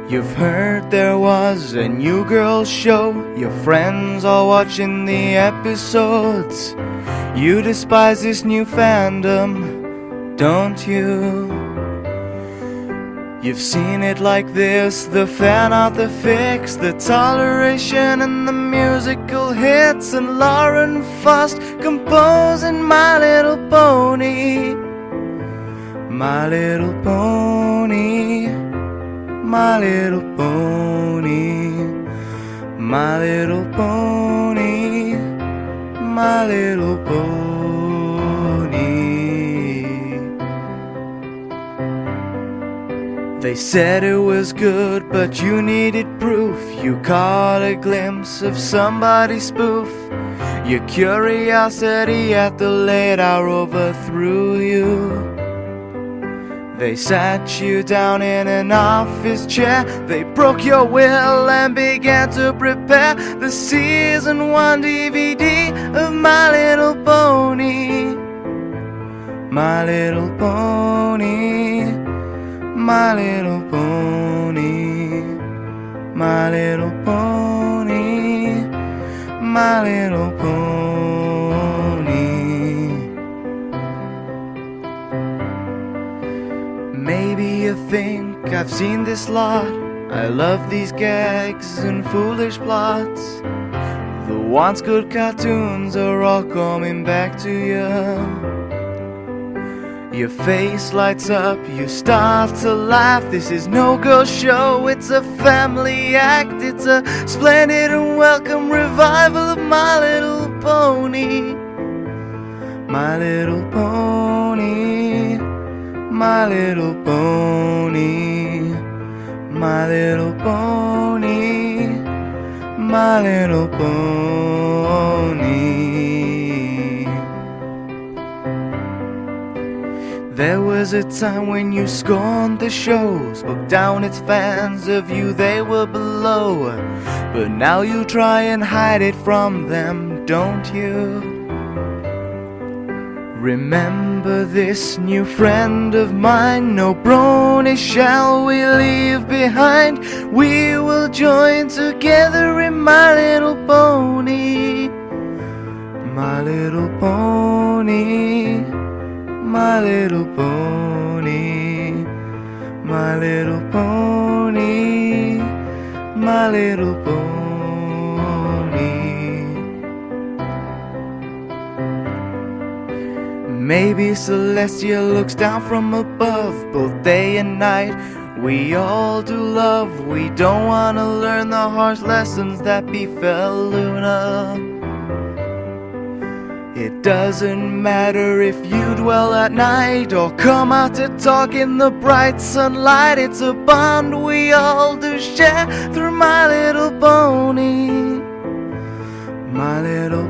You've heard there was a new girl show. Your friends are watching the episodes. You despise this new fandom, don't you? You've seen it like this, the fan art, the fix, the toleration and the musical hits, and Lauren Faust composing My Little Pony. My Little Pony, My Little Pony, My Little Pony, My Little Pony. They said it was good, but you needed proof. You caught a glimpse of somebody's spoof. Your curiosity at the late hour overthrew you. They sat you down in an office chair. They broke your will and began to prepare the season 1 DVD of My Little Pony. My Little Pony, My Little Pony, My Little Pony, My Little Pony. Maybe you think I've seen this lot. I love these gags and foolish plots. The once good cartoons are all coming back to you. Your face lights up, you start to laugh. This is no ghost show, it's a family act. It's a splendid and welcome revival of My Little Pony. My Little Pony, My Little Pony, My Little Pony, My Little Pony. There was a time when you scorned the show, spoke down its fans, of you they were below. But now you try and hide it from them, don't you? Remember this new friend of mine, no brony shall we leave behind. We will join together in My Little Pony. My Little Pony, My Little Pony, My Little Pony, My Little Pony. Maybe Celestia looks down from above, both day and night. We all do love, we don't wanna learn the harsh lessons that befell Luna. It doesn't matter if you dwell at night or come out to talk in the bright sunlight. It's a bond we all do share through My Little Pony. My Little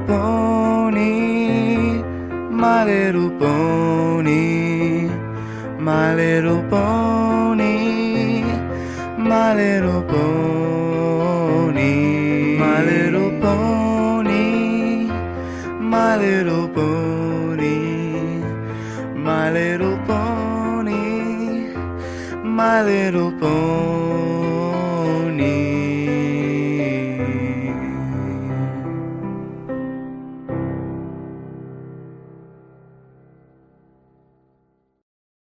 Pony, My Little Pony, My Little Pony, My Little Pony, My Little Pony, My Little Pony, My Little Pony, My Little Pony.